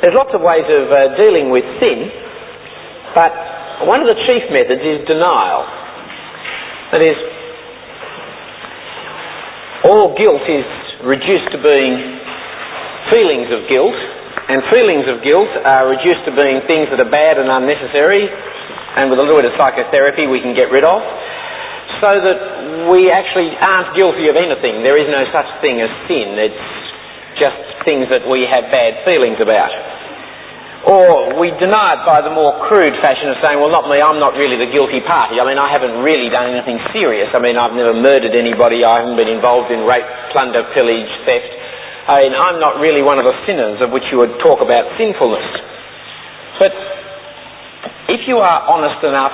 There's lots of ways of dealing with sin, but one of the chief methods is denial. That is, all guilt is reduced to being feelings of guilt, and feelings of guilt are reduced to being things that are bad and unnecessary, and with a little bit of psychotherapy we can get rid of, so that we actually aren't guilty of anything. There is no such thing as sin. It's just things that we have bad feelings about. Or we deny it by the more crude fashion of saying, well, not me, I'm not really the guilty party. I mean, I haven't really done anything serious. I mean, I've never murdered anybody. I haven't been involved in rape, plunder, pillage, theft. I mean, I'm not really one of the sinners of which you would talk about sinfulness. But if you are honest enough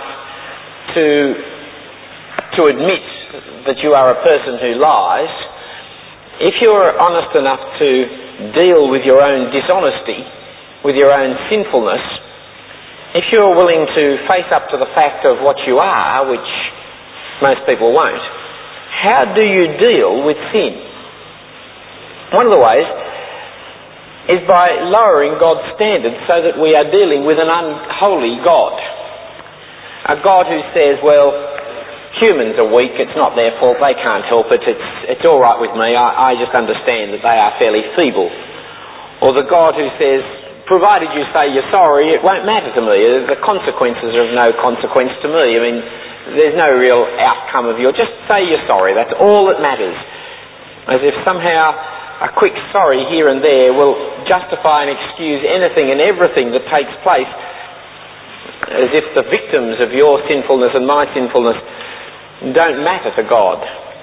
to admit that you are a person who lies, if you are honest enough to deal with your own dishonesty, with your own sinfulness, if you're willing to face up to the fact of what you are, which most people won't, how do you deal with sin? One of the ways is by lowering God's standards so that we are dealing with an unholy God. A God who says, well, humans are weak, it's not their fault, they can't help it, it's all right with me, I just understand that they are fairly feeble. Or the God who says, provided you say you're sorry, it won't matter to me. The consequences are of no consequence to me. I mean, there's no real outcome of just say you're sorry, that's all that matters. As if somehow a quick sorry here and there will justify and excuse anything and everything that takes place, as if the victims of your sinfulness and my sinfulness don't matter to God.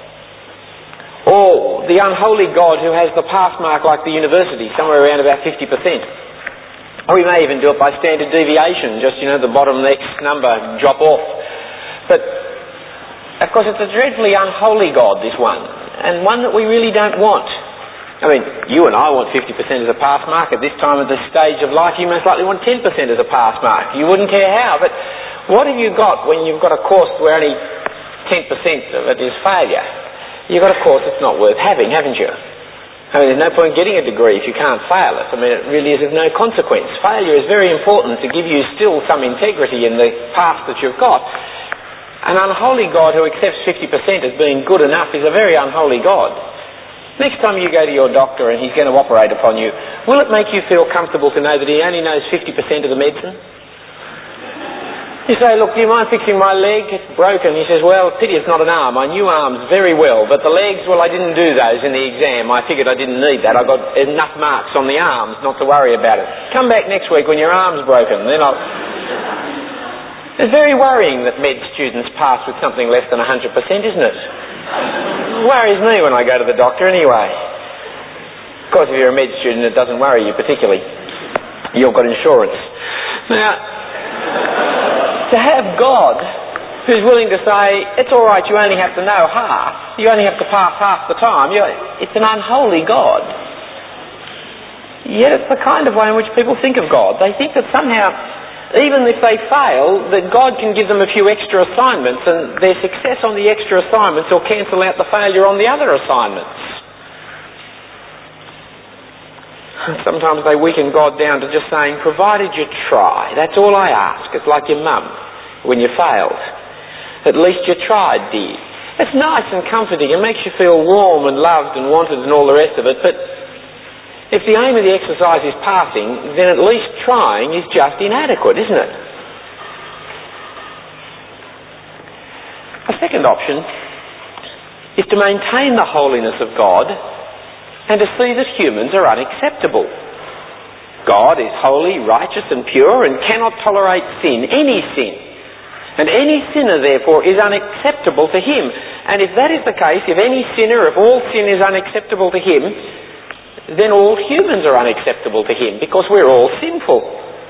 Or the unholy God who has the pass mark like the university, somewhere around about 50%. Or we may even do it by standard deviation, just, the bottom next number drop off. But, of course, it's a dreadfully unholy God, this one, and one that we really don't want. I mean, you and I want 50% as a pass mark. At this time, at this stage of life, you most likely want 10% as a pass mark. You wouldn't care how, but what have you got when you've got a course where only 10% of it is failure? You've got a course that's not worth having, haven't you? I mean, there's no point getting a degree if you can't fail it. I mean, it really is of no consequence. Failure is very important to give you still some integrity in the path that you've got. An unholy God who accepts 50% as being good enough is a very unholy God. Next time you go to your doctor and he's going to operate upon you, will it make you feel comfortable to know that he only knows 50% of the medicine? You say, look, do you mind fixing my leg? It's broken. He says, well, pity it's not an arm. I knew arms very well, but the legs, well, I didn't do those in the exam. I figured I didn't need that. I got enough marks on the arms not to worry about it. Come back next week when your arm's broken. Then It's very worrying that med students pass with something less than 100%, isn't it? It worries me when I go to the doctor anyway. Of course, if you're a med student, it doesn't worry you particularly. You've got insurance. Now, to have God who's willing to say, it's all right, you only have to know half, you only have to pass half the time, it's an unholy God. Yet it's the kind of way in which people think of God. They think that somehow, even if they fail, that God can give them a few extra assignments and their success on the extra assignments will cancel out the failure on the other assignments. Sometimes they weaken God down to just saying, provided you try, that's all I ask. It's like your mum when you failed. At least you tried, dear. It's nice and comforting. It makes you feel warm and loved and wanted and all the rest of it, but if the aim of the exercise is passing, then at least trying is just inadequate, isn't it? A second option is to maintain the holiness of God and to see that humans are unacceptable. God is holy, righteous and pure and cannot tolerate sin, any sin. And any sinner, therefore, is unacceptable to him. And if that is the case, if any sinner, if all sin is unacceptable to him, then all humans are unacceptable to him because we're all sinful.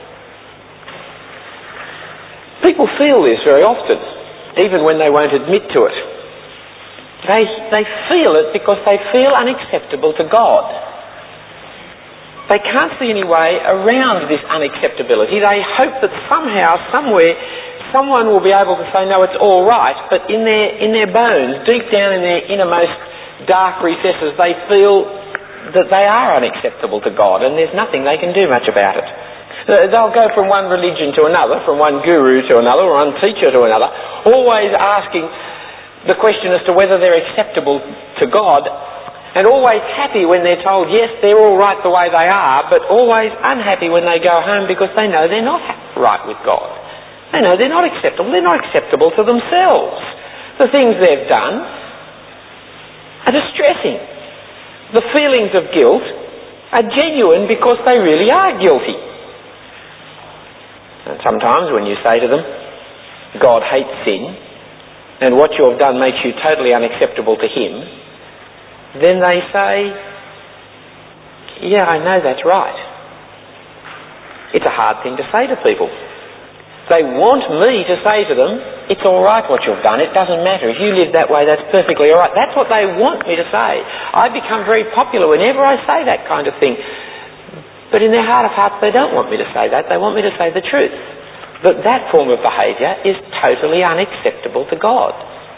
People feel this very often, even when they won't admit to it. They feel it because they feel unacceptable to God. They can't see any way around this unacceptability. They hope that somehow, somewhere, someone will be able to say, no, it's all right, but in their bones, deep down in their innermost dark recesses, they feel that they are unacceptable to God, and there's nothing they can do much about it. They'll go from one religion to another, from one guru to another, or one teacher to another, always asking the question as to whether they're acceptable to God, and always happy when they're told, yes, they're all right the way they are, but always unhappy when they go home because they know they're not right with God. They know they're not acceptable. They're not acceptable to themselves. The things they've done are distressing. The feelings of guilt are genuine because they really are guilty. And sometimes when you say to them, God hates sin, and what you have done makes you totally unacceptable to him, then they say, yeah, I know that's right. It's a hard thing to say to people. They want me to say to them, it's all right what you've done, it doesn't matter. If you live that way, that's perfectly all right. That's what they want me to say. I become very popular whenever I say that kind of thing. But in their heart of hearts, they don't want me to say that. They want me to say the truth. But that form of behaviour is totally unacceptable to God.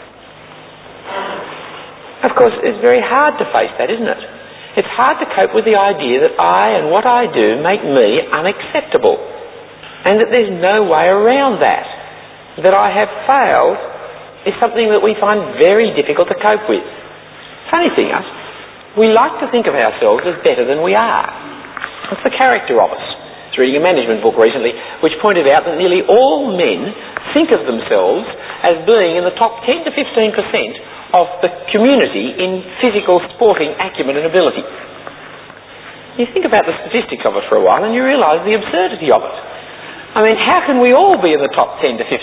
Of course, it's very hard to face that, isn't it? It's hard to cope with the idea that I and what I do make me unacceptable, and that there's no way around that. That I have failed is something that we find very difficult to cope with. Funny thing is, we like to think of ourselves as better than we are. It's the character of us. I was reading a management book recently which pointed out that nearly all men think of themselves as being in the top 10 to 15% of the community in physical sporting acumen and ability. You think about the statistics of it for a while and you realise the absurdity of it. I mean, how can we all be in the top 10 to 15%?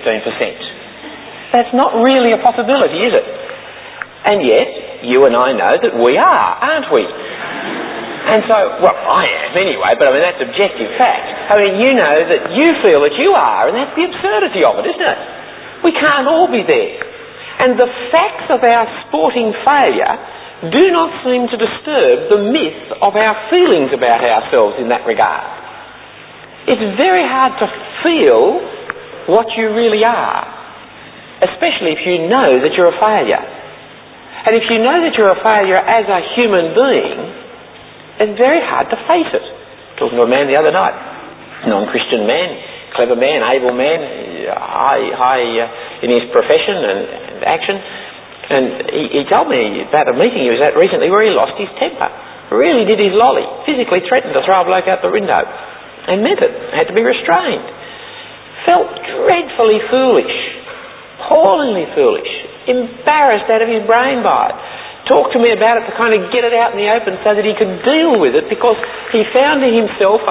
That's not really a possibility, is it? And yet, you and I know that we are, aren't we? And so, well, I am anyway, but I mean, that's objective fact. I mean, you know that you feel that you are, and that's the absurdity of it, isn't it? We can't all be there. And the facts of our sporting failure do not seem to disturb the myth of our feelings about ourselves in that regard. It's very hard to feel what you really are, especially if you know that you're a failure. And if you know that you're a failure as a human being, it's very hard to face it. Talking to a man the other night, non-Christian man, clever man, able man, high in his profession and action, and he told me about a meeting he was at recently where he lost his temper. Really did his lolly. Physically threatened to throw a bloke out the window. And meant it. Had to be restrained. Felt dreadfully foolish. Appallingly foolish. Embarrassed out of his brain by it. Talked to me about it to kind of get it out in the open so that he could deal with it, because he found in himself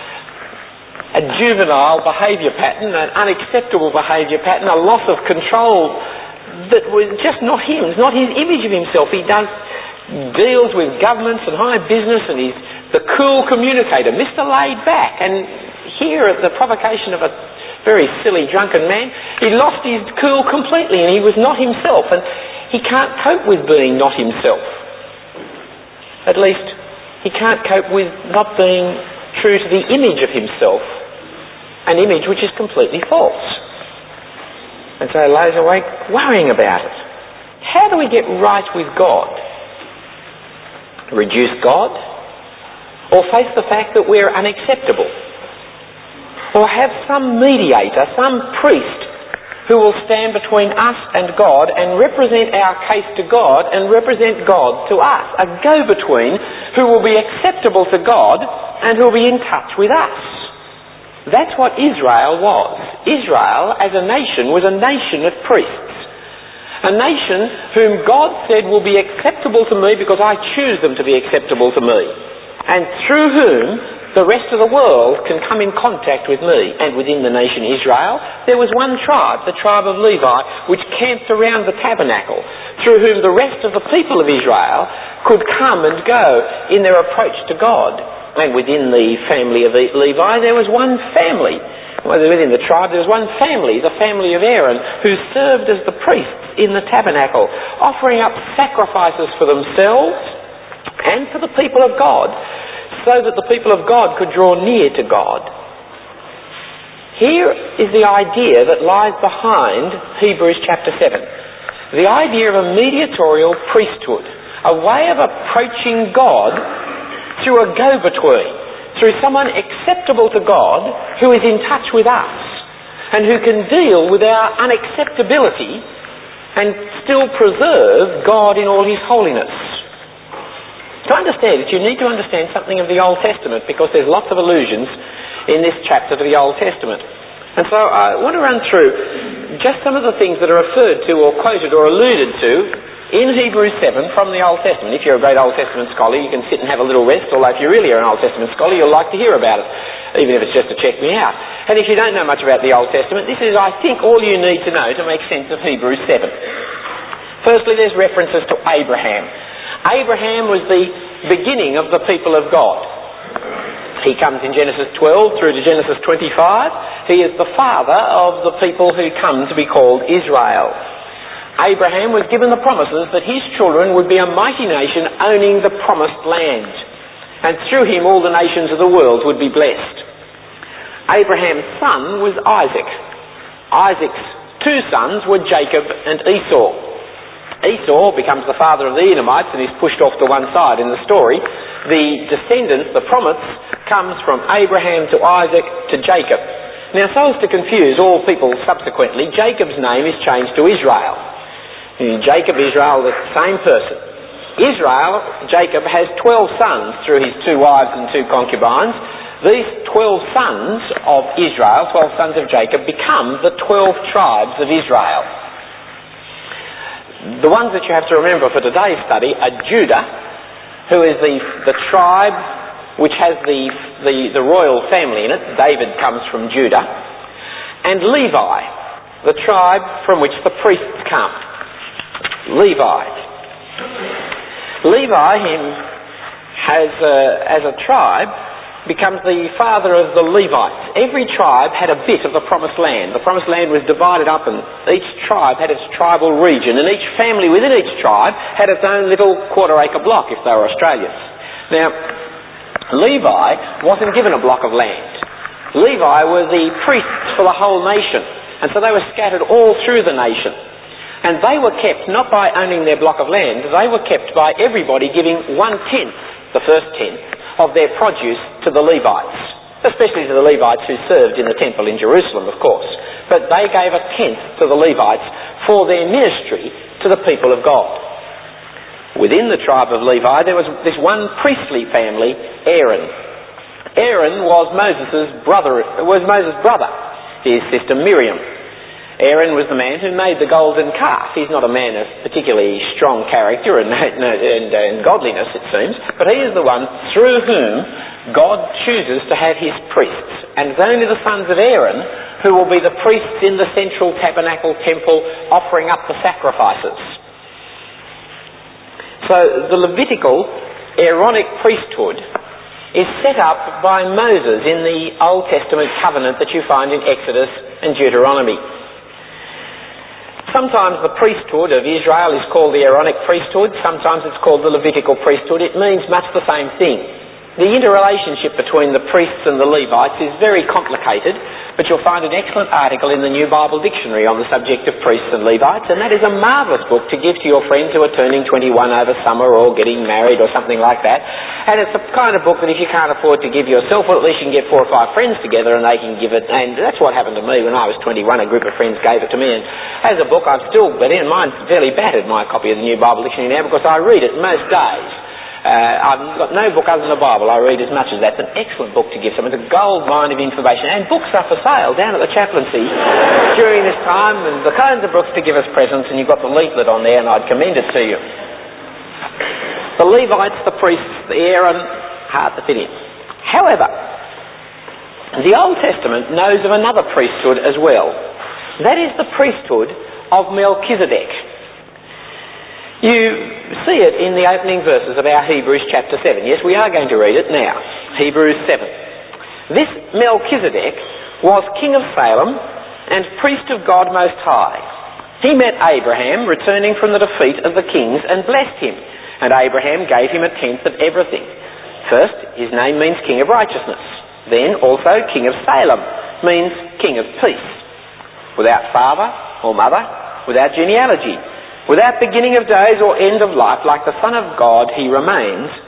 a juvenile behaviour pattern, an unacceptable behaviour pattern, a loss of control that was just not him. It's not his image of himself. He deals with governments and high business, and he's the cool communicator, Mr. Laid Back. And here, at the provocation of a very silly drunken man, he lost his cool completely, and he was not himself. And he can't cope with being not himself. At least, he can't cope with not being true to the image of himself, an image which is completely false. And so he lays awake worrying about it. How do we get right with God? Reduce God? Or face the fact that we're unacceptable? Or have some mediator, some priest, who will stand between us and God and represent our case to God and represent God to us? A go-between who will be acceptable to God and who will be in touch with us. That's what Israel was. Israel, as a nation, was a nation of priests. A nation whom God said will be acceptable to me because I choose them to be acceptable to me. And through whom the rest of the world can come in contact with me. And within the nation Israel, there was one tribe, the tribe of Levi, which camped around the tabernacle, through whom the rest of the people of Israel could come and go in their approach to God. And within the family of Levi, there was one family. Within the tribe, there was one family, the family of Aaron, who served as the priests in the tabernacle, offering up sacrifices for themselves and for the people of God, so that the people of God could draw near to God. Here is the idea that lies behind Hebrews chapter 7. The idea of a mediatorial priesthood, a way of approaching God through a go-between, through someone acceptable to God who is in touch with us and who can deal with our unacceptability and still preserve God in all his holiness. To understand it, you need to understand something of the Old Testament, because there's lots of allusions in this chapter to the Old Testament. And so I want to run through just some of the things that are referred to or quoted or alluded to in Hebrews 7 from the Old Testament. If you're a great Old Testament scholar, you can sit and have a little rest, although if you really are an Old Testament scholar, you'll like to hear about it, even if it's just to check me out. And if you don't know much about the Old Testament, this is, I think, all you need to know to make sense of Hebrews 7. Firstly, there's references to Abraham. Abraham was the beginning of the people of God. He comes in Genesis 12 through to Genesis 25. He is the father of the people who come to be called Israel. Abraham was given the promises that his children would be a mighty nation owning the promised land, and through him all the nations of the world would be blessed. Abraham's son was Isaac. Isaac's two sons were Jacob and Esau. Esau becomes the father of the Edomites and is pushed off to one side in the story. The descendants, the promise, comes from Abraham to Isaac to Jacob. Now, so as to confuse all people subsequently, Jacob's name is changed to Israel. Jacob, Israel, the same person. Israel, Jacob, has 12 sons through his 2 wives and 2 concubines. These 12 sons of Israel, 12 sons of Jacob, become the 12 tribes of Israel. The ones that you have to remember for today's study are Judah, who is the tribe which has the royal family in it. David comes from Judah. And Levi, the tribe from which the priests come. Levi, as a tribe, becomes the father of the Levites. Every tribe had a bit of the promised land. The promised land was divided up, and each tribe had its tribal region, and each family within each tribe had its own little quarter-acre block if they were Australians. Now, Levi wasn't given a block of land. Levi were the priests for the whole nation, and so they were scattered all through the nation. And they were kept not by owning their block of land, they were kept by everybody giving 1/10, the first tenth, of their produce to the Levites, especially to the Levites who served in the temple in Jerusalem, of course. But they gave 1/10 to the Levites for their ministry to the people of God. Within the tribe of Levi, there was this one priestly family, Aaron. Aaron was Moses' brother, his sister Miriam. Aaron was the man who made the golden calf. He's not a man of particularly strong character and godliness, it seems, but he is the one through whom God chooses to have his priests. And it's only the sons of Aaron who will be the priests in the central tabernacle temple offering up the sacrifices. So the Levitical Aaronic priesthood is set up by Moses in the Old Testament covenant that you find in Exodus and Deuteronomy. Sometimes the priesthood of Israel is called the Aaronic priesthood, sometimes it's called the Levitical priesthood. It means much the same thing. The interrelationship between the priests and the Levites is very complicated, but you'll find an excellent article in the New Bible Dictionary on the subject of priests and Levites, and that is a marvellous book to give to your friends who are turning 21 over summer or getting married or something like that. And it's the kind of book that if you can't afford to give yourself, well, at least you can get 4 or 5 friends together and they can give it. And that's what happened to me when I was 21. A group of friends gave it to me, and as a book I've still got in. Mine's fairly battered, my copy of the New Bible Dictionary now, because I read it most days. I've got no book other than the Bible. I read as much as that. It's an excellent book to give someone. It's a gold mine of information. And books are for sale down at the chaplaincy during this time, and the kinds of books to give as presents, and you've got the leaflet on there, and I'd commend it to you. The Levites, the priests, the Aaron, hard to fit in. However, the Old Testament knows of another priesthood as well. That is the priesthood of Melchizedek. You see it in the opening verses of our Hebrews chapter 7. Yes, we are going to read it now. Hebrews 7. This Melchizedek was king of Salem and priest of God Most High. He met Abraham returning from the defeat of the kings and blessed him, and Abraham gave him 1/10 of everything. First, his name means king of righteousness. Then also king of Salem means king of peace. Without father or mother, without genealogy, without beginning of days or end of life, like the Son of God, he remains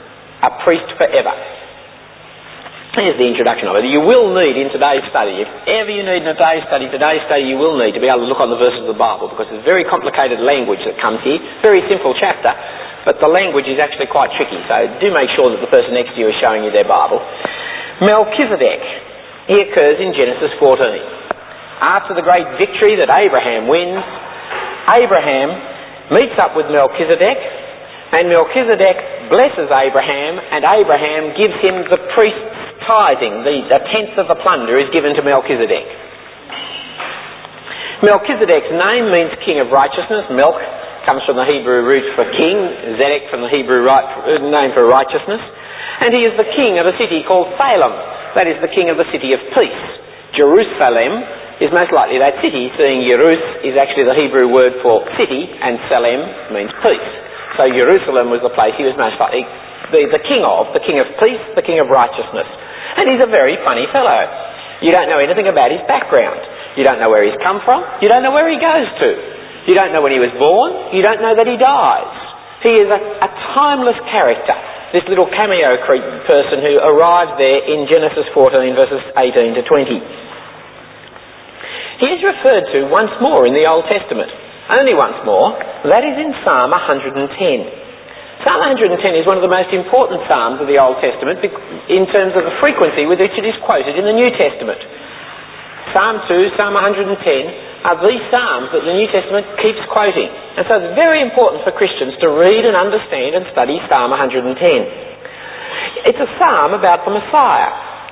a priest forever. Here's the introduction of it. You will need in today's study, if ever you need in today's study you will need to be able to look on the verses of the Bible, because there's very complicated language that comes here. Very simple chapter, but the language is actually quite tricky, so do make sure that the person next to you is showing you their Bible. Melchizedek, he occurs in Genesis 14. After the great victory that Abraham wins, Abraham meets up with Melchizedek, and Melchizedek blesses Abraham, and Abraham gives him the priest's tithing. A tenth of the plunder is given to Melchizedek. Melchizedek's name means king of righteousness. Melch comes from the Hebrew root for king, Zedek from the Hebrew name for righteousness, and he is the king of a city called Salem. That is the king of the city of peace. Jerusalem is most likely that city, seeing Jerus is actually the Hebrew word for city, and Salem means peace. So Jerusalem was the place he was most likely the king of peace, the king of righteousness. And he's a very funny fellow. You don't know anything about his background. You don't know where he's come from. You don't know where he goes to. You don't know when he was born. You don't know that he dies. He is a timeless character, this little cameo person who arrived there in Genesis 14 verses 18 to 20. He is referred to once more in the Old Testament. Only once more. That is in Psalm 110. Psalm 110 is one of the most important psalms of the Old Testament in terms of the frequency with which it is quoted in the New Testament. Psalm 2, Psalm 110 are these psalms that the New Testament keeps quoting. And so it's very important for Christians to read and understand and study Psalm 110. It's a psalm about the Messiah.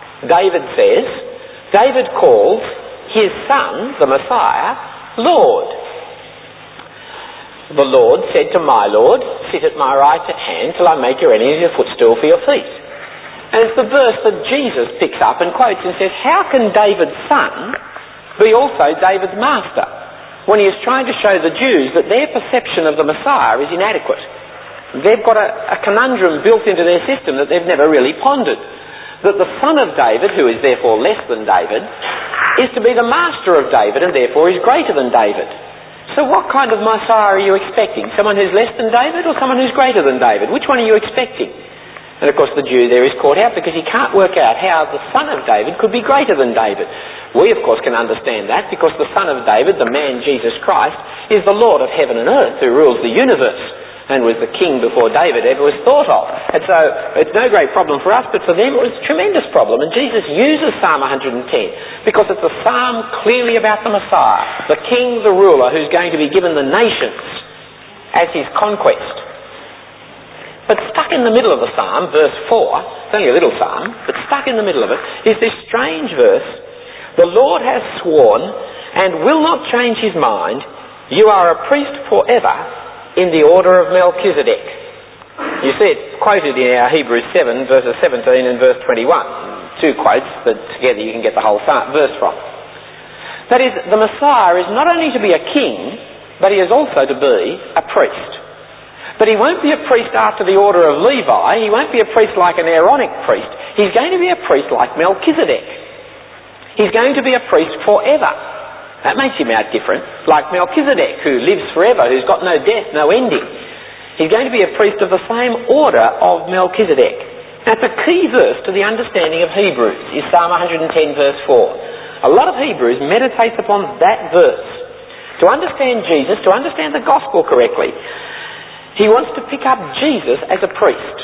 David calls his son, the Messiah, Lord. The Lord said to my Lord, sit at my right hand till I make your enemies a footstool for your feet. And it's the verse that Jesus picks up and quotes and says, how can David's son be also David's master? When he is trying to show the Jews that their perception of the Messiah is inadequate. They've got a conundrum built into their system that they've never really pondered. That the son of David, who is therefore less than David, is to be the master of David and therefore is greater than David. So what kind of Messiah are you expecting? Someone who's less than David or someone who's greater than David? Which one are you expecting? And of course the Jew there is caught out because he can't work out how the son of David could be greater than David. We of course can understand that because the son of David, the man Jesus Christ, is the Lord of heaven and earth who rules the universe and was the king before David ever was thought of. And so it's no great problem for us, but for them it was a tremendous problem. And Jesus uses Psalm 110 because it's a psalm clearly about the Messiah, the king, the ruler, who's going to be given the nations as his conquest. But stuck in the middle of the psalm, verse 4, it's only a little psalm, but stuck in the middle of it, is this strange verse, the Lord has sworn and will not change his mind, you are a priest forever in the order of Melchizedek. You see it quoted in our Hebrews 7, verses 17 and verse 21. Two quotes that together you can get the whole verse from. That is, the Messiah is not only to be a king, but he is also to be a priest. But he won't be a priest after the order of Levi. He won't be a priest like an Aaronic priest. He's going to be a priest like Melchizedek. He's going to be a priest forever. That makes him out different, like Melchizedek, who lives forever, who's got no death, no ending. He's going to be a priest of the same order of Melchizedek. That's a key verse to the understanding of Hebrews, is Psalm 110 verse 4. A lot of Hebrews meditates upon that verse. To understand Jesus, to understand the gospel correctly, he wants to pick up Jesus as a priest.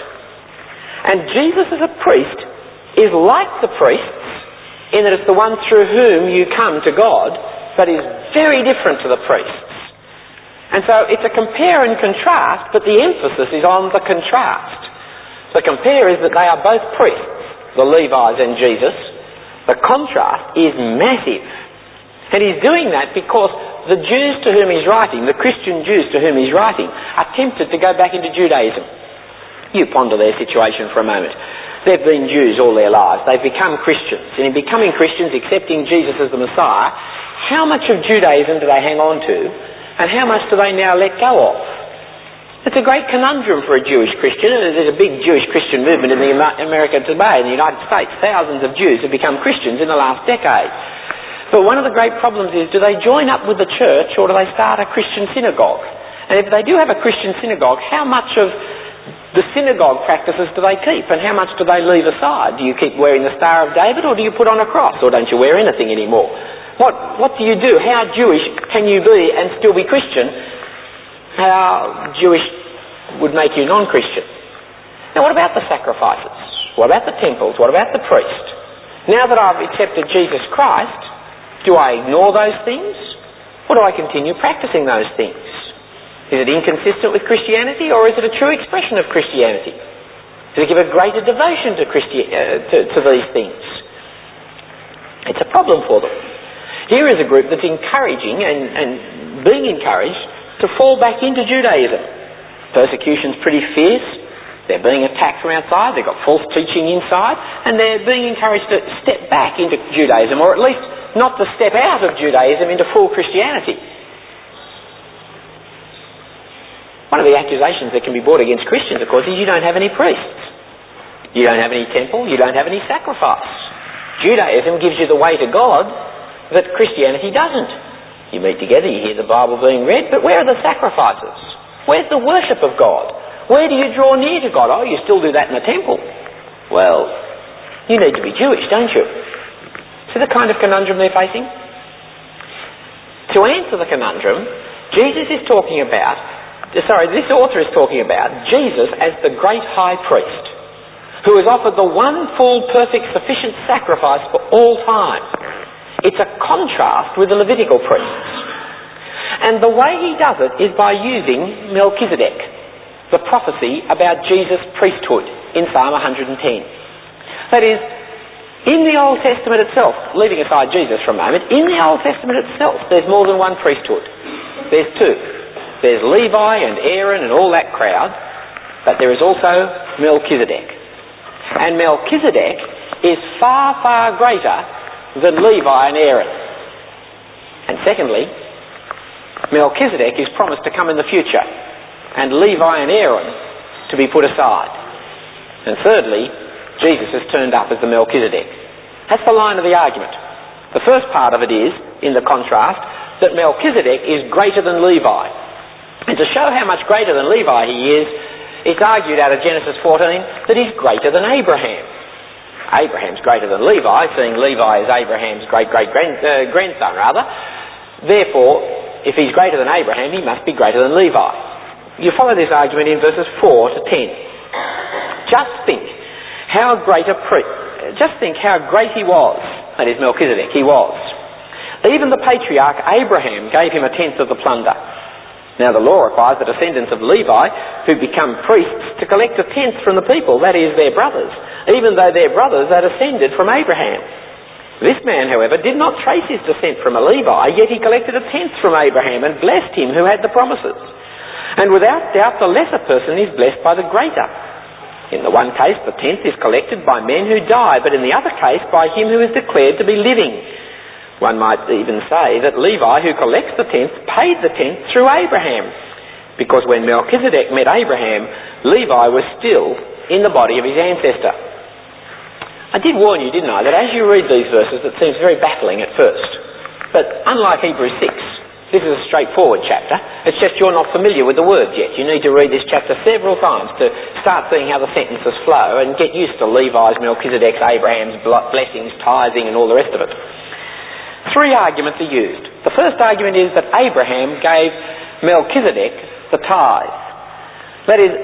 And Jesus as a priest is like the priests in that it's the one through whom you come to God, but is very different to the priests. And so it's a compare and contrast, but the emphasis is on the contrast. The compare is that they are both priests, the Levites and Jesus. The contrast is massive. And he's doing that because the Jews to whom he's writing, the Christian Jews to whom he's writing, are tempted to go back into Judaism. You ponder their situation for a moment. They've been Jews all their lives. They've become Christians. And in becoming Christians, accepting Jesus as the Messiah, how much of Judaism do they hang on to and how much do they now let go of? It's a great conundrum for a Jewish Christian, and there's a big Jewish Christian movement in America today, in the United States. Thousands of Jews have become Christians in the last decade. But one of the great problems is, do they join up with the church or do they start a Christian synagogue? And if they do have a Christian synagogue, how much of the synagogue practices do they keep, and how much do they leave aside? Do you keep wearing the Star of David, or do you put on a cross, or don't you wear anything anymore? What do you do? How Jewish can you be and still be Christian? How Jewish would make you non-Christian? Now, what about the sacrifices? What about the temples? What about the priest? Now that I've accepted Jesus Christ, do I ignore those things, or do I continue practicing those things? Is it inconsistent with Christianity, or is it a true expression of Christianity? Does it give a greater devotion to these things? It's a problem for them. Here is a group that's encouraging and being encouraged to fall back into Judaism. Persecution's pretty fierce. They're being attacked from outside. They've got false teaching inside, and they're being encouraged to step back into Judaism, or at least not to step out of Judaism into full Christianity. One of the accusations that can be brought against Christians, of course, is you don't have any priests. You don't have any temple. You don't have any sacrifice. Judaism gives you the way to God that Christianity doesn't. You meet together, you hear the Bible being read, but where are the sacrifices? Where's the worship of God? Where do you draw near to God? Oh, you still do that in the temple. Well, you need to be Jewish, don't you? See the kind of conundrum they're facing? To answer the conundrum, this author is talking about Jesus as the great high priest, who has offered the one full, perfect, sufficient sacrifice for all time. It's a contrast with the Levitical priests. And the way he does it is by using Melchizedek, the prophecy about Jesus' priesthood in Psalm 110. That is, in the Old Testament itself, leaving aside Jesus for a moment, in the Old Testament itself there's more than one priesthood. There's two. There's Levi and Aaron and all that crowd, but there is also Melchizedek. And Melchizedek is far, far greater than Levi and Aaron. And secondly, Melchizedek is promised to come in the future, and Levi and Aaron to be put aside. And thirdly, Jesus has turned up as the Melchizedek. That's the line of the argument. The first part of it is, in the contrast, that Melchizedek is greater than Levi. And to show how much greater than Levi he is, it's argued out of Genesis 14 that he's greater than Abraham. Abraham's greater than Levi, seeing Levi is Abraham's grandson rather. Therefore, if he's greater than Abraham, he must be greater than Levi. You follow this argument in verses 4 to 10. Just think how great he was. That is Melchizedek, he was. Even the patriarch Abraham gave him a tenth of the plunder. Now the law requires the descendants of Levi, who become priests, to collect a tenth from the people, that is, their brothers, even though their brothers are descended from Abraham. This man, however, did not trace his descent from a Levi, yet he collected a tenth from Abraham and blessed him who had the promises. And without doubt the lesser person is blessed by the greater. In the one case the tenth is collected by men who die, but in the other case by him who is declared to be living. One might even say that Levi, who collects the tenth, paid the tenth through Abraham, because when Melchizedek met Abraham, Levi was still in the body of his ancestor. I did warn you, didn't I, that as you read these verses it seems very baffling at first. But unlike Hebrews 6, this is a straightforward chapter. It's just you're not familiar with the words yet. You need to read this chapter several times to start seeing how the sentences flow and get used to Levi's, Melchizedek's, Abraham's blessings, tithing and all the rest of it. Three arguments are used. The first argument is that Abraham gave Melchizedek the tithe. That is,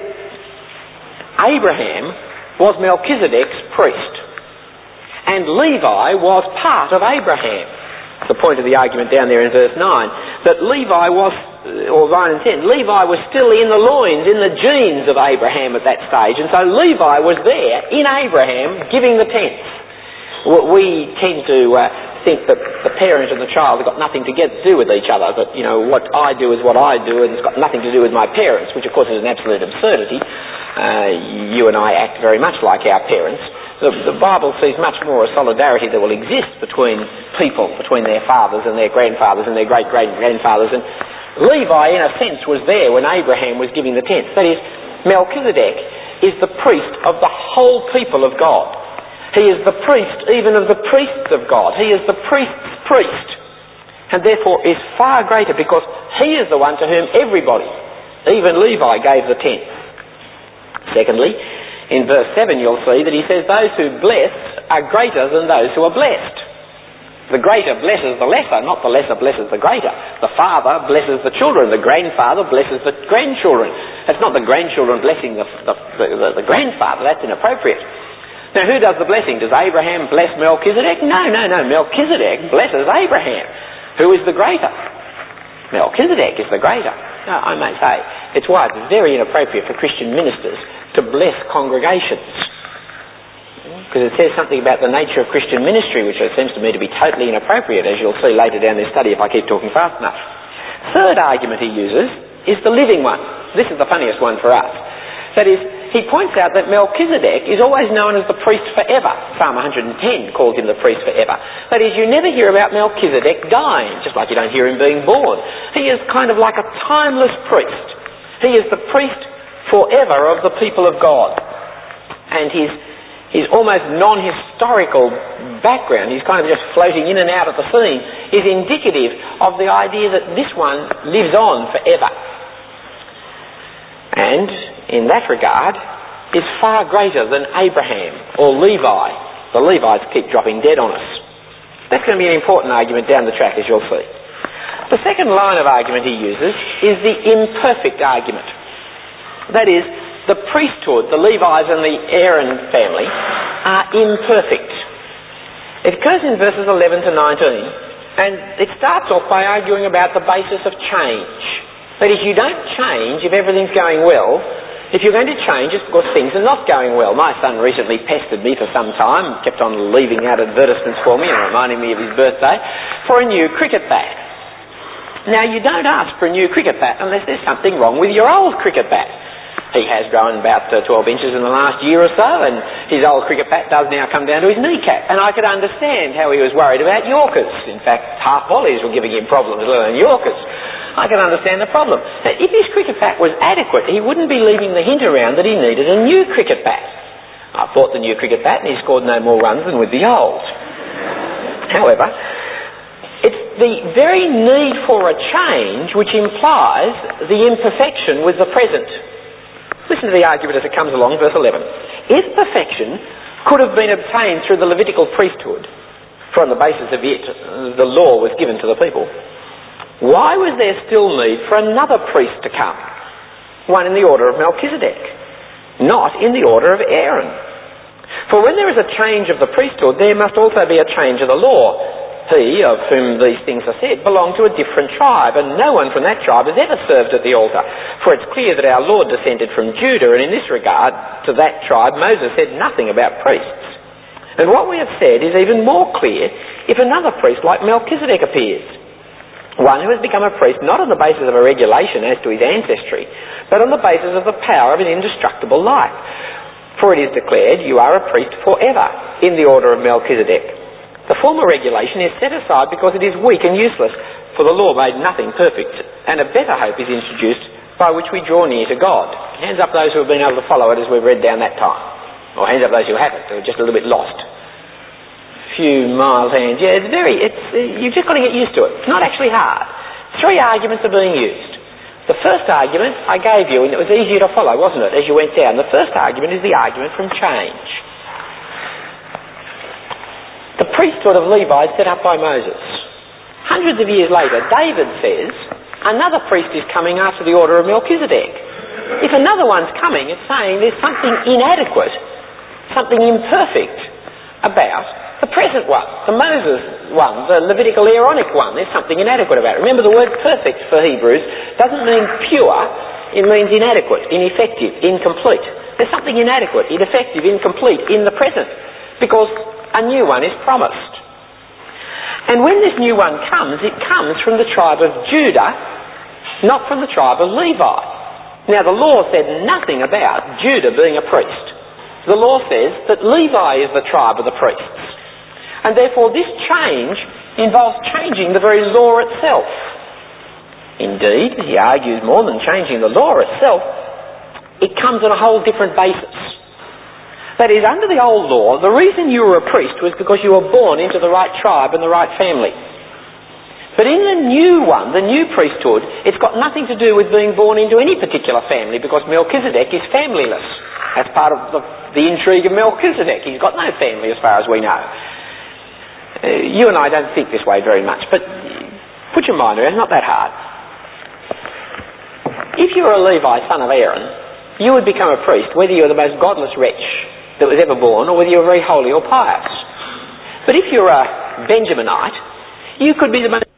Abraham was Melchizedek's priest, and Levi was part of Abraham. The point of the argument down there in verse 9, that Levi was, or 9 and 10, Levi was still in the loins, in the genes of Abraham at that stage, and so Levi was there in Abraham giving the tenth. We tend to think that the parent and the child have got nothing to do with each other, that, what I do is what I do and it's got nothing to do with my parents, which of course is an absolute absurdity. You and I act very much like our parents. The Bible sees much more a solidarity that will exist between people, between their fathers and their grandfathers and their great-great-grandfathers. And Levi, in a sense, was there when Abraham was giving the tenth. That is, Melchizedek is the priest of the whole people of God. He is the priest even of the priests of God. He is the priest's priest, and therefore is far greater because he is the one to whom everybody, even Levi, gave the tenth. Secondly, in verse 7 you'll see that he says those who bless are greater than those who are blessed. The greater blesses the lesser, not the lesser blesses the greater. The father blesses the children, the grandfather blesses the grandchildren. It's not the grandchildren blessing the grandfather, that's inappropriate. Now who does the blessing? Does Abraham bless Melchizedek? No. Melchizedek blesses Abraham. Who is the greater? Melchizedek is the greater. Now, I may say, it's why it's very inappropriate for Christian ministers to bless congregations. Because it says something about the nature of Christian ministry, which seems to me to be totally inappropriate, as you'll see later down this study if I keep talking fast enough. Third argument he uses is the living one. This is the funniest one for us. That is, he points out that Melchizedek is always known as the priest forever. Psalm 110 calls him the priest forever. That is, you never hear about Melchizedek dying, just like you don't hear him being born. He is kind of like a timeless priest. He is the priest forever of the people of God. And his almost non-historical background, he's kind of just floating in and out of the scene, is indicative of the idea that this one lives on forever. And in that regard, is far greater than Abraham or Levi. The Levites keep dropping dead on us. That's going to be an important argument down the track, as you'll see. The second line of argument he uses is the imperfect argument. That is, the priesthood, the Levites and the Aaron family, are imperfect. It occurs in verses 11 to 19, and it starts off by arguing about the basis of change. That is, you don't change if everything's going well. If you're going to change, it's because things are not going well. My son recently pestered me for some time, kept on leaving out advertisements for me and reminding me of his birthday, for a new cricket bat. Now, you don't ask for a new cricket bat unless there's something wrong with your old cricket bat. He has grown about 12 inches in the last year or so, and his old cricket bat does now come down to his kneecap. And I could understand how he was worried about Yorkers. In fact, half volleys were giving him problems, let alone Yorkers. I can understand the problem. Now, if his cricket bat was adequate, he wouldn't be leaving the hint around that he needed a new cricket bat. I bought the new cricket bat and he scored no more runs than with the old. However, it's the very need for a change which implies the imperfection with the present. Listen to the argument as it comes along, verse 11. If perfection could have been obtained through the Levitical priesthood, for on the basis of it the law was given to the people, why was there still need for another priest to come? One in the order of Melchizedek, not in the order of Aaron. For when there is a change of the priesthood, there must also be a change of the law. He, of whom these things are said, belonged to a different tribe, and no one from that tribe has ever served at the altar. For it's clear that our Lord descended from Judah, and in this regard to that tribe Moses said nothing about priests. And what we have said is even more clear if another priest like Melchizedek appears. One who has become a priest not on the basis of a regulation as to his ancestry, but on the basis of the power of an indestructible life. For it is declared, you are a priest forever, in the order of Melchizedek. The former regulation is set aside because it is weak and useless, for the law made nothing perfect, and a better hope is introduced by which we draw near to God. Hands up those who have been able to follow it as we've read down that time. Or hands up those who haven't, who are just a little bit lost. Few mild hands. Yeah, you've just got to get used to it. It's not actually hard. Three arguments are being used. The first argument I gave you, and it was easier to follow, wasn't it, as you went down. The first argument is the argument from change. The priesthood of Levi is set up by Moses. Hundreds of years later, David says, another priest is coming after the order of Melchizedek. If another one's coming, it's saying there's something inadequate, something imperfect about the present one, the Moses one, the Levitical Aaronic one. There's something inadequate about it. Remember, the word perfect for Hebrews doesn't mean pure, it means inadequate, ineffective, incomplete. There's something inadequate, ineffective, incomplete in the present, because a new one is promised. And when this new one comes, it comes from the tribe of Judah, not from the tribe of Levi. Now, the law said nothing about Judah being a priest. The law says that Levi is the tribe of the priests. And therefore this change involves changing the very law itself. Indeed, he argues more than changing the law itself, it comes on a whole different basis. That is, under the old law, the reason you were a priest was because you were born into the right tribe and the right family. But in the new one, the new priesthood, it's got nothing to do with being born into any particular family, because Melchizedek is familyless. That's part of the intrigue of Melchizedek. He's got no family as far as we know. You and I don't think this way very much, but put your mind around it, it's not that hard. If you were a Levi, son of Aaron, you would become a priest whether you were the most godless wretch that was ever born or whether you were very holy or pious. But if you're a Benjaminite, you could be the most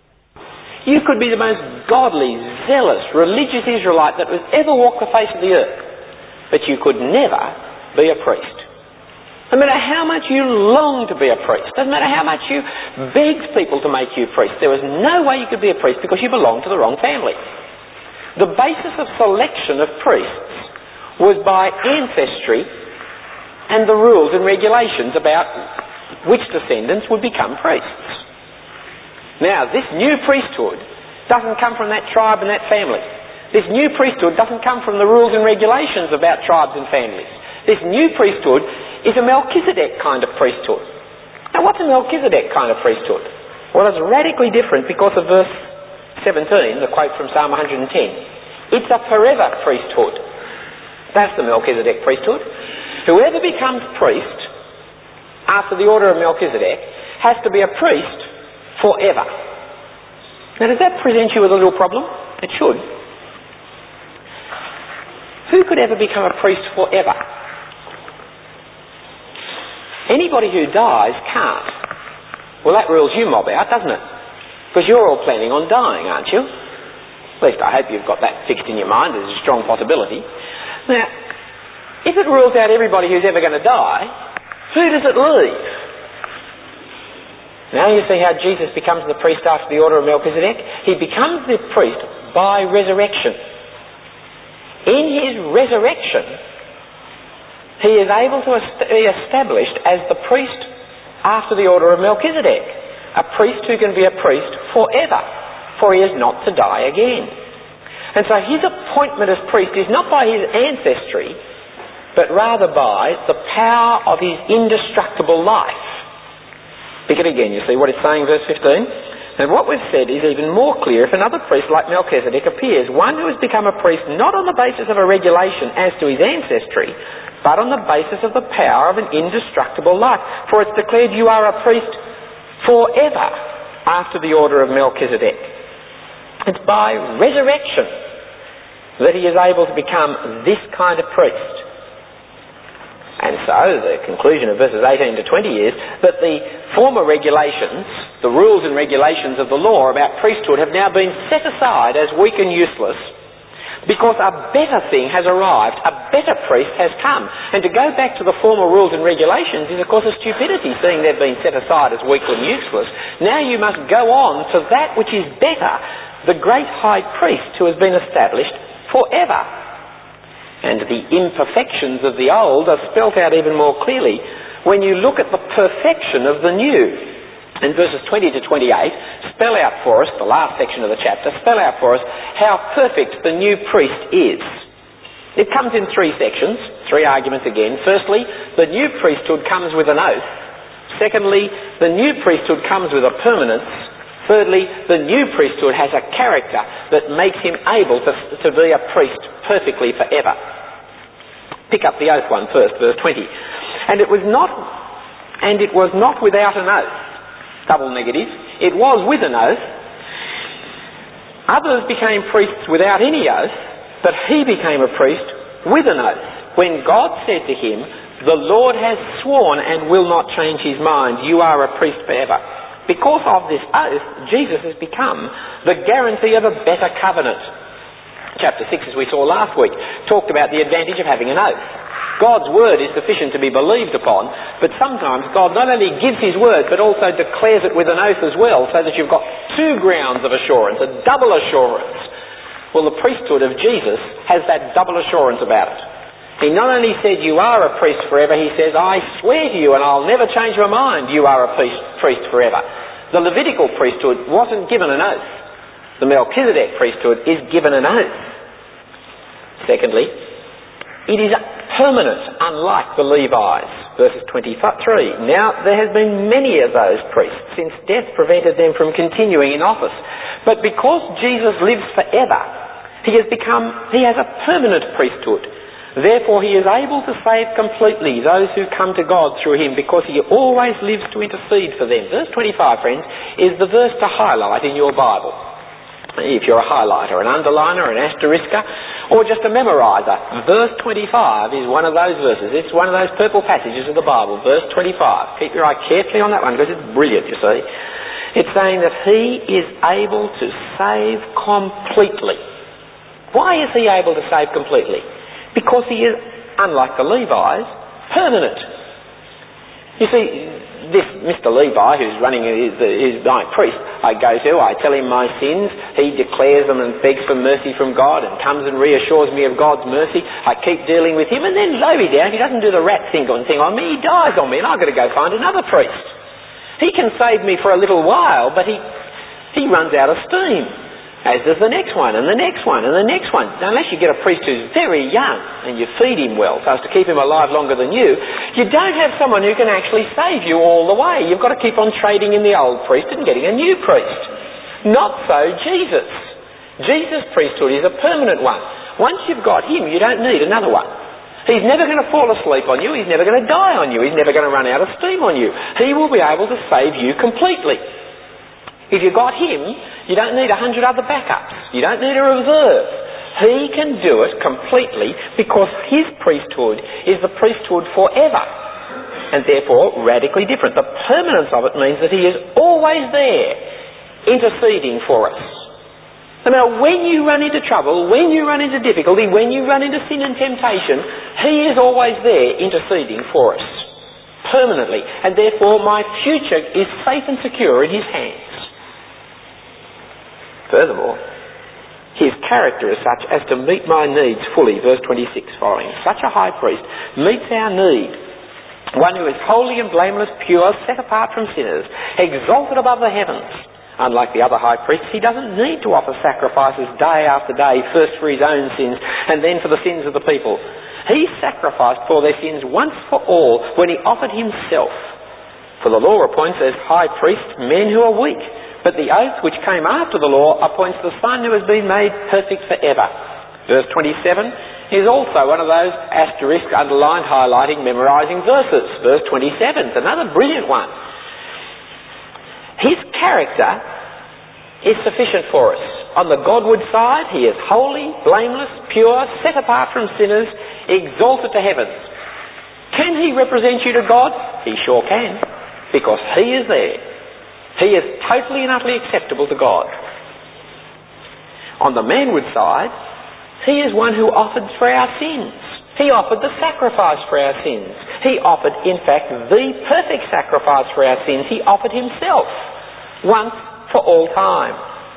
godly, zealous, religious Israelite that was ever walked the face of the earth. But you could never be a priest. No matter how much you long to be a priest, doesn't matter how much you begged people to make you a priest, there was no way you could be a priest because you belonged to the wrong family. The basis of selection of priests was by ancestry and the rules and regulations about which descendants would become priests. Now, this new priesthood doesn't come from that tribe and that family. This new priesthood doesn't come from the rules and regulations about tribes and families. This new priesthood is a Melchizedek kind of priesthood. Now, what's a Melchizedek kind of priesthood? Well, it's radically different because of verse 17, the quote from Psalm 110. It's a forever priesthood. That's the Melchizedek priesthood. Whoever becomes priest after the order of Melchizedek has to be a priest forever. Now, does that present you with a little problem? It should. Who could ever become a priest forever? Anybody who dies can't. Well, that rules you mob out, doesn't it? Because you're all planning on dying, aren't you? At least I hope you've got that fixed in your mind. There's a strong possibility. Now, if it rules out everybody who's ever going to die, who does it leave? Now you see how Jesus becomes the priest after the order of Melchizedek. He becomes the priest by resurrection. In his resurrection, he is able to be established as the priest after the order of Melchizedek. A priest who can be a priest forever, for he is not to die again. And so his appointment as priest is not by his ancestry, but rather by the power of his indestructible life. Pick it again, you see what it's saying, verse 15. And what we've said is even more clear if another priest like Melchizedek appears, one who has become a priest not on the basis of a regulation as to his ancestry, but on the basis of the power of an indestructible life. For it's declared you are a priest forever after the order of Melchizedek. It's by resurrection that he is able to become this kind of priest. And so the conclusion of verses 18 to 20 is that the former regulations, the rules and regulations of the law about priesthood have now been set aside as weak and useless because a better thing has arrived, a better priest has come. And to go back to the former rules and regulations is of course a stupidity, seeing they've been set aside as weak and useless. Now you must go on to that which is better, the great high priest who has been established forever. And the imperfections of the old are spelt out even more clearly when you look at the perfection of the new. In verses 20 to 28, spell out for us, the last section of the chapter, spell out for us how perfect the new priest is. It comes in three sections, three arguments again. Firstly, the new priesthood comes with an oath. Secondly, the new priesthood comes with a permanence. Thirdly, the new priesthood has a character that makes him able to be a priest perfectly forever. Pick up the oath one first, verse 20. And it was not without an oath. Double negative. It was with an oath. Others became priests without any oath, but he became a priest with an oath. When God said to him, "The Lord has sworn and will not change his mind. You are a priest forever." Because of this oath, Jesus has become the guarantee of a better covenant. Chapter 6, as we saw last week, talked about the advantage of having an oath. God's word is sufficient to be believed upon, but sometimes God not only gives his word, but also declares it with an oath as well, so that you've got two grounds of assurance, a double assurance. Well, the priesthood of Jesus has that double assurance about it. He not only said, "You are a priest forever," he says, "I swear to you and I'll never change my mind, you are a priest forever." The Levitical priesthood wasn't given an oath. The Melchizedek priesthood is given an oath. Secondly, it is permanent, unlike the Levi's. Verses 23. Now there has been many of those priests, since death prevented them from continuing in office. But because Jesus lives forever, he has a permanent priesthood, Therefore he is able to save completely those who come to God through him, because he always lives to intercede for them. Verse 25, friends, is the verse to highlight in your Bible. If you're a highlighter, an underliner, an asterisker, or just a memoriser, verse 25 is one of those verses. It's one of those purple passages of the Bible, verse 25. Keep your eye carefully on that one, because it's brilliant, you see. It's saying that he is able to save completely. Why is he able to save completely? Because he is, unlike the Levites, permanent. You see, this Mr. Levi, who's running his night priest, I go to, I tell him my sins, he declares them and begs for mercy from God and comes and reassures me of God's mercy. I keep dealing with him, and then low me down, if he doesn't do the rat thing on me, he dies on me, and I've got to go find another priest. He can save me for a little while, but he runs out of steam. As does the next one, and the next one, and the next one. Unless you get a priest who's very young and you feed him well so as to keep him alive longer than you don't have someone who can actually save you all the way. You've got to keep on trading in the old priest and getting a new priest. Not so Jesus. Jesus' priesthood is a permanent one. Once you've got him, you don't need another one. He's never going to fall asleep on you. He's never going to die on you. He's never going to run out of steam on you. He will be able to save you completely. If you've got him, you don't need 100 other backups. You don't need a reserve. He can do it completely because his priesthood is the priesthood forever, and therefore radically different. The permanence of it means that he is always there, interceding for us. No matter when you run into trouble, when you run into difficulty, when you run into sin and temptation, he is always there interceding for us, permanently. And therefore my future is safe and secure in his hands. Furthermore, his character is such as to meet my needs fully, verse 26 following. Such a high priest meets our need. One who is holy and blameless, pure, set apart from sinners, exalted above the heavens. Unlike the other high priests, he doesn't need to offer sacrifices day after day, first for his own sins and then for the sins of the people. He sacrificed for their sins once for all when he offered himself. For the law appoints as high priests men who are weak, but the oath which came after the law appoints the Son who has been made perfect forever. Verse 27 is also one of those asterisk, underlined, highlighting, memorising verses. Verse 27 is another brilliant one. His character is sufficient for us. On the Godward side, he is holy, blameless, pure, set apart from sinners, exalted to heavens. Can he represent you to God? He sure can, because he is there. He is totally and utterly acceptable to God. On the manward side, he is one who offered for our sins. He offered the sacrifice for our sins. He offered, in fact, the perfect sacrifice for our sins. He offered himself once for all time.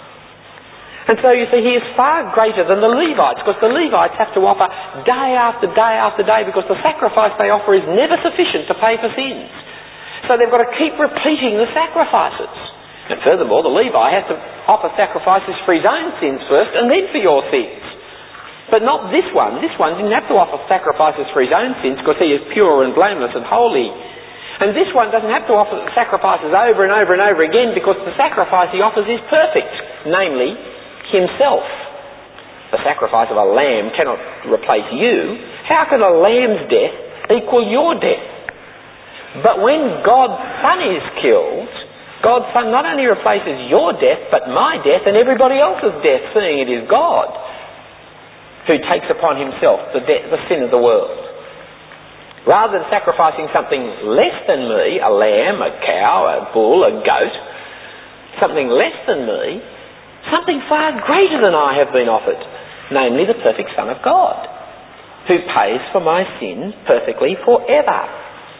And so you see, he is far greater than the Levites, because the Levites have to offer day after day after day, because the sacrifice they offer is never sufficient to pay for sins. So they've got to keep repeating the sacrifices. And furthermore, the Levi has to offer sacrifices for his own sins first and then for your sins. But not this one. This one didn't have to offer sacrifices for his own sins because he is pure and blameless and holy. And this one doesn't have to offer sacrifices over and over and over again because the sacrifice he offers is perfect, namely himself. The sacrifice of a lamb cannot replace you. How can a lamb's death equal your death? But when God's Son is killed, God's Son not only replaces your death, but my death and everybody else's death, seeing it is God who takes upon himself the sin of the world. Rather than sacrificing something less than me, a lamb, a cow, a bull, a goat, something less than me, something far greater than I have been offered, namely the perfect Son of God, who pays for my sins perfectly forever.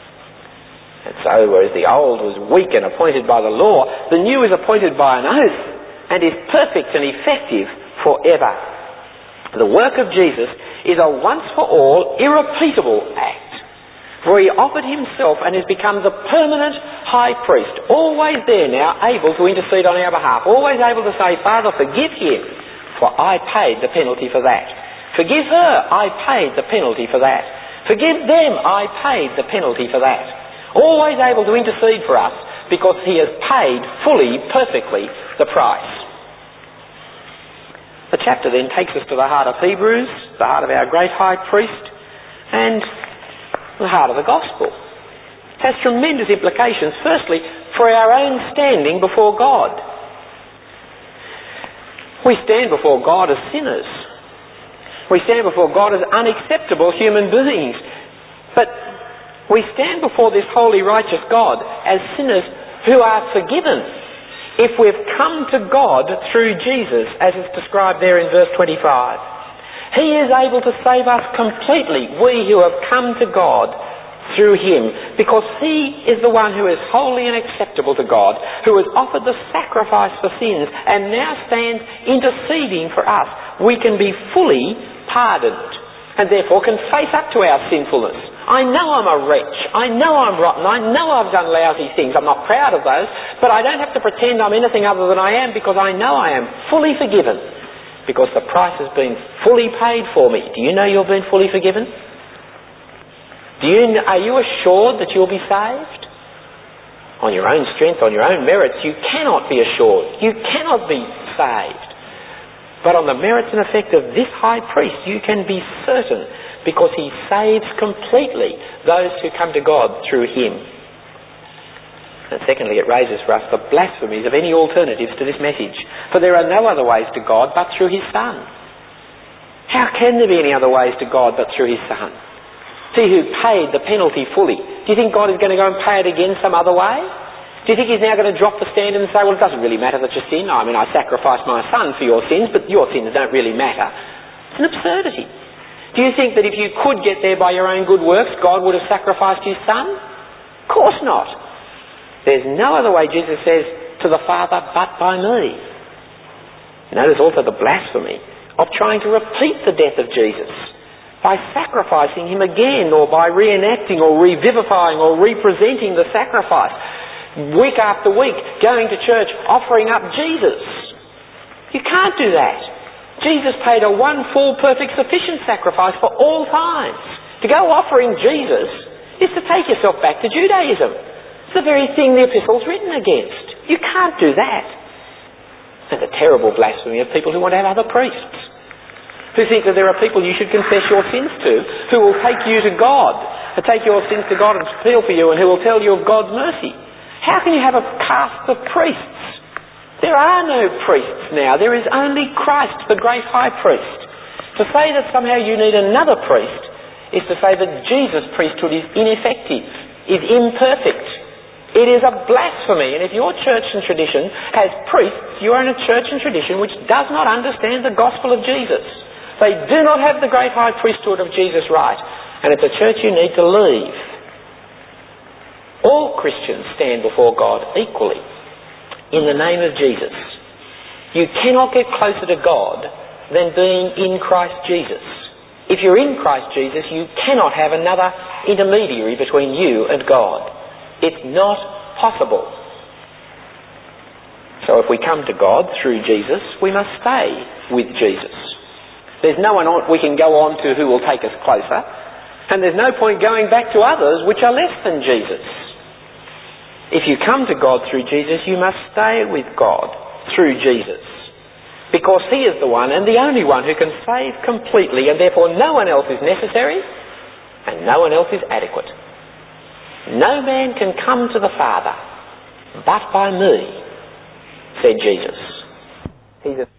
And so, whereas the old was weak and appointed by the law, the new is appointed by an oath and is perfect and effective forever. The work of Jesus is a once-for-all, irrepeatable act, for he offered himself and has become the permanent high priest, always there now, able to intercede on our behalf, always able to say, Father, forgive him, for I paid the penalty for that. Forgive her, I paid the penalty for that. Forgive them, I paid the penalty for that. Always able to intercede for us because he has paid fully, perfectly the price. The chapter then takes us to the heart of Hebrews, the heart of our great high priest, and the heart of the gospel. It has tremendous implications, firstly, for our own standing before God. We stand before God as sinners. We stand before God as unacceptable human beings. But we stand before this holy, righteous God as sinners who are forgiven if we've come to God through Jesus, as is described there in verse 25. He is able to save us completely, we who have come to God through Him, because He is the one who is holy and acceptable to God, who has offered the sacrifice for sins and now stands interceding for us. We can be fully pardoned and therefore can face up to our sinfulness. I know I'm a wretch. I know I'm rotten. I know I've done lousy things. I'm not proud of those, but I don't have to pretend I'm anything other than I am, because I know I am fully forgiven, because the price has been fully paid for me. Do you know you've been fully forgiven? Are you assured that you'll be saved? On your own strength, on your own merits, you cannot be assured. You cannot be saved. But on the merits and effect of this high priest, you can be certain, because he saves completely those who come to God through him. And secondly, it raises for us the blasphemies of any alternatives to this message. For there are no other ways to God but through his Son. How can there be any other ways to God but through his Son? He who paid the penalty fully. Do you think God is going to go and pay it again some other way? Do you think he's now going to drop the standard and say, well, it doesn't really matter that you sin. I mean, I sacrificed my Son for your sins, but your sins don't really matter. It's an absurdity. Do you think that if you could get there by your own good works, God would have sacrificed his Son? Of course not. There's no other way, Jesus says, to the Father but by me. Notice also the blasphemy of trying to repeat the death of Jesus by sacrificing him again, or by reenacting or revivifying or representing the sacrifice. Week after week, going to church, offering up Jesus. You can't do that. Jesus paid a one full, perfect, sufficient sacrifice for all times. To go offering Jesus is to take yourself back to Judaism. It's the very thing the epistle's written against. You can't do that. And the terrible blasphemy of people who want to have other priests, who think that there are people you should confess your sins to, who will take you to God, and take your sins to God and appeal for you, and who will tell you of God's mercy. How can you have a caste of priests? There are no priests now. There is only Christ, the great high priest. To say that somehow you need another priest is to say that Jesus' priesthood is ineffective, is imperfect. It is a blasphemy. And if your church and tradition has priests, you are in a church and tradition which does not understand the gospel of Jesus. They do not have the great high priesthood of Jesus right. And it's a church you need to leave. All Christians stand before God equally in the name of Jesus. You cannot get closer to God than being in Christ Jesus. If you're in Christ Jesus, you cannot have another intermediary between you and God. It's not possible. So if we come to God through Jesus, we must stay with Jesus. There's no one we can go on to who will take us closer, and there's no point going back to others which are less than Jesus. If you come to God through Jesus, you must stay with God through Jesus, because he is the one and the only one who can save completely, and therefore no one else is necessary and no one else is adequate. No man can come to the Father but by me, said Jesus. He's a